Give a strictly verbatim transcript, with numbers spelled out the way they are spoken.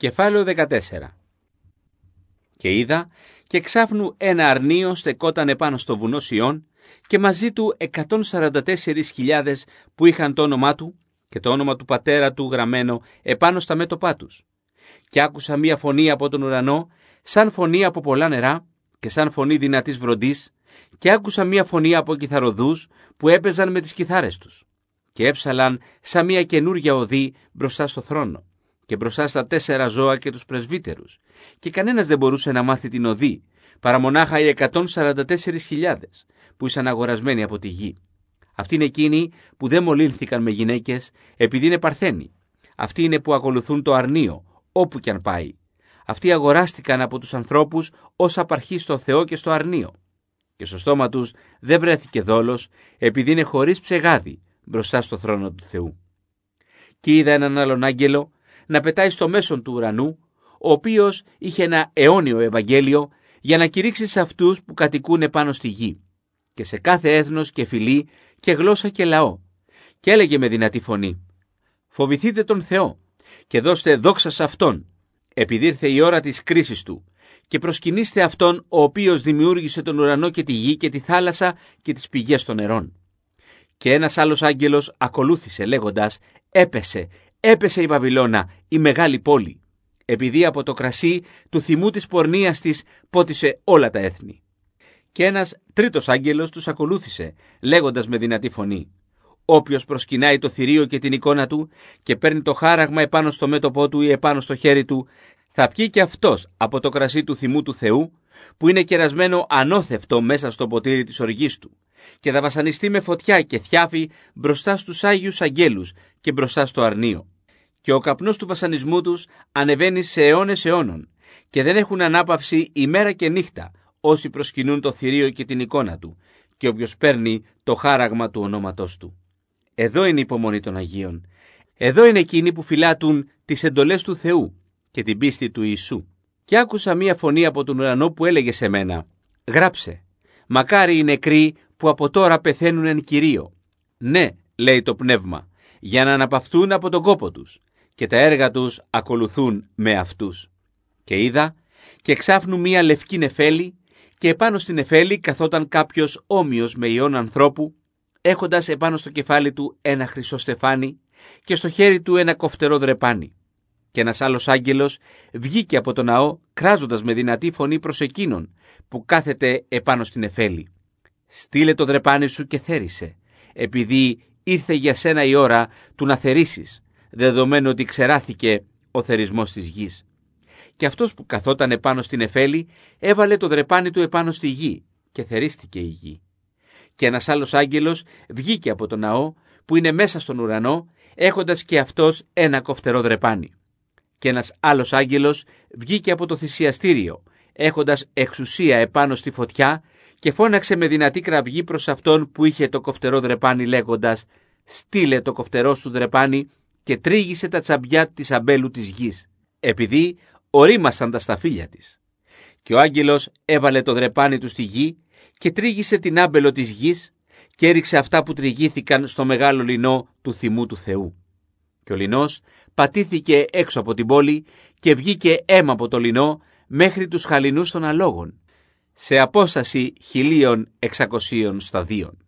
Κεφάλαιο δεκατέσσερα. Και είδα, και εξάφνου ένα αρνείο στεκόταν επάνω στο βουνό Σιών, και μαζί του εκατόν σαράντα τέσσερις χιλιάδες που είχαν το όνομά του και το όνομα του πατέρα του γραμμένο επάνω στα μέτωπά τους. Και άκουσα μία φωνή από τον ουρανό, σαν φωνή από πολλά νερά και σαν φωνή δυνατής βροντής, και άκουσα μία φωνή από κιθαροδούς που έπαιζαν με τις κιθάρες τους. Και έψαλαν σαν μία καινούργια οδή μπροστά στο θρόνο και μπροστά στα τέσσερα ζώα και τους πρεσβύτερους, και κανένας δεν μπορούσε να μάθει την οδή, παρά μονάχα οι εκατόν σαράντα τέσσερις χιλιάδες που ήσαν αγορασμένοι από τη γη. Αυτοί είναι εκείνοι που δεν μολύνθηκαν με γυναίκες επειδή είναι παρθένοι. Αυτοί είναι που ακολουθούν το αρνείο όπου κι αν πάει. Αυτοί αγοράστηκαν από τους ανθρώπους ως απαρχή στο Θεό και στο αρνείο. Και στο στόμα τους δεν βρέθηκε δόλος, επειδή είναι χωρίς ψεγάδι μπροστά στο θρόνο του Θεού. Και είδα έναν άλλον άγγελο να πετάει στο μέσον του ουρανού, ο οποίος είχε ένα αιώνιο Ευαγγέλιο για να κηρύξει σε αυτούς που κατοικούν επάνω στη γη, και σε κάθε έθνος και φυλή και γλώσσα και λαό. Και έλεγε με δυνατή φωνή: «Φοβηθείτε τον Θεό και δώστε δόξα σε Αυτόν, επειδή ήρθε η ώρα της κρίσης Του, και προσκυνήστε Αυτόν ο οποίος δημιούργησε τον ουρανό και τη γη και τη θάλασσα και τις πηγές των νερών». Και ένας άλλος άγγελος ακολούθησε λέγοντας: «Έπεσε, έπεσε η Βαβυλώνα, η μεγάλη πόλη, επειδή από το κρασί του θυμού της πορνείας της πότισε όλα τα έθνη». Και ένας τρίτος άγγελος τους ακολούθησε, λέγοντας με δυνατή φωνή: «Όποιος προσκυνάει το θηρίο και την εικόνα του και παίρνει το χάραγμα επάνω στο μέτωπό του ή επάνω στο χέρι του, θα πιει και αυτός από το κρασί του θυμού του Θεού, που είναι κερασμένο ανώθευτο μέσα στο ποτήρι της οργής του, και θα βασανιστεί με φωτιά και θιάφη μπροστά στους Άγιους Αγγέλους και μπροστά στο αρνείο. Και ο καπνός του βασανισμού τους ανεβαίνει σε αιώνες αιώνων, και δεν έχουν ανάπαυση ημέρα και νύχτα όσοι προσκυνούν το θηρίο και την εικόνα του, και όποιος παίρνει το χάραγμα του ονόματός του». Εδώ είναι η υπομονή των Αγίων. Εδώ είναι εκείνοι που φυλάτουν τις εντολές του Θεού και την πίστη του Ιησού. Και άκουσα μία φωνή από τον ουρανό που έλεγε σε μένα: «Γράψε, μακάρι οι νεκροί που από τώρα πεθαίνουν εν Κυρίω. Ναι, λέει το Πνεύμα, για να αναπαυθούν από τον κόπο τους, και τα έργα τους ακολουθούν με αυτούς». Και είδα, και εξάφνου μία λευκή νεφέλη, και επάνω στην νεφέλη καθόταν κάποιος όμοιος με ιόν ανθρώπου, έχοντας επάνω στο κεφάλι του ένα χρυσό στεφάνι και στο χέρι του ένα κοφτερό δρεπάνι. Και ένας άλλος άγγελος βγήκε από το ναό, κράζοντας με δυνατή φωνή προς εκείνον που κάθεται επάνω στην νεφέλη: «Στείλε το δρεπάνι σου και θέρισε, επειδή ήρθε για σένα η ώρα του να θερίσεις, δεδομένου ότι ξεράθηκε ο θερισμός της γης». Και αυτός που καθόταν επάνω στην νεφέλη έβαλε το δρεπάνι του επάνω στη γη, και θερίστηκε η γη. Και ένας άλλος άγγελος βγήκε από το ναό που είναι μέσα στον ουρανό, έχοντας και αυτός ένα κοφτερό δρεπάνι. Και ένας άλλος άγγελος βγήκε από το θυσιαστήριο, έχοντας εξουσία επάνω στη φωτιά, και φώναξε με δυνατή κραυγή προς αυτόν που είχε το κοφτερό δρεπάνι, λέγοντας: «Στείλε το κοφτερό σου δρεπάνι και τρίγησε τα τσαμπιά της αμπέλου της γης, επειδή ορίμασαν τα σταφύλια της». Και ο άγγελος έβαλε το δρεπάνι του στη γη και τρίγησε την άμπελο της γης και έριξε αυτά που τριγήθηκαν στο μεγάλο λινό του θυμού του Θεού. Και ο λινός πατήθηκε έξω από την πόλη και βγήκε αίμα από το λινό μέχρι τους χαλινούς των αλόγων, σε απόσταση χιλίων εξακοσίων σταδίων.